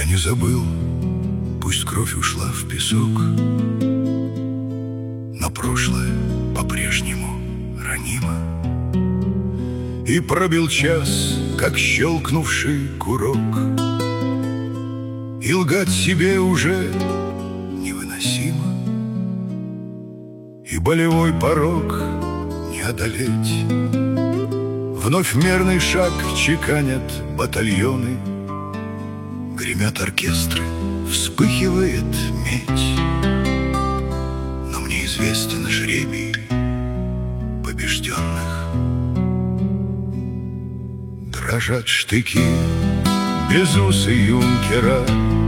не забыл, пусть кровь ушла в песок, но прошлое по-прежнему ранимо. И пробил час, как щелкнувший курок, и лгать себе уже невыносимо, и болевой порог не одолеть. Вновь мерный шаг чеканят батальоны, гремят оркестры, вспыхивает медь. Но мне известен жребий побежденных. Дрожат штыки безусые юнкера,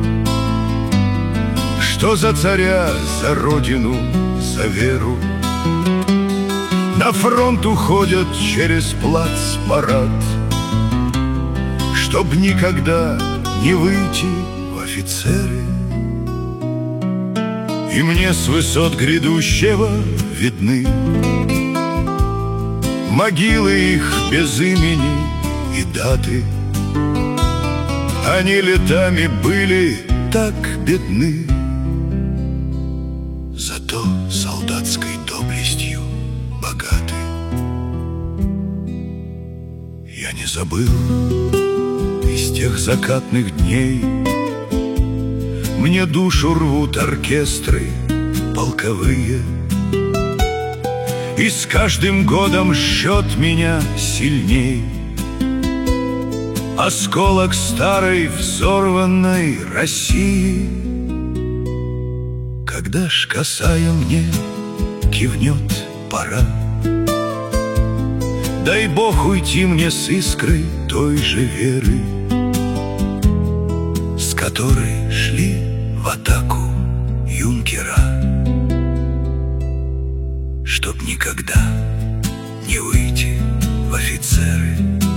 что за царя, за родину, за веру на фронт уходят через плацпарад, чтоб никогда не выйти в офицеры. И мне с высот грядущего видны могилы их без имени и даты. Они летами были так бедны, зато солдатской доблестью богаты. Я не забыл из тех закатных дней, мне душу рвут оркестры полковые, и с каждым годом жжет меня сильней осколок старой взорванной России. Когда ж косая мне кивнет пора, дай Бог уйти мне с искрой той же веры, с которой шли в атаку юнкера, чтоб никогда не выйти в офицеры.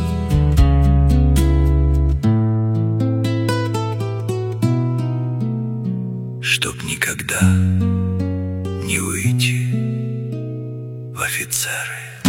Чтоб никогда не выйти в офицеры.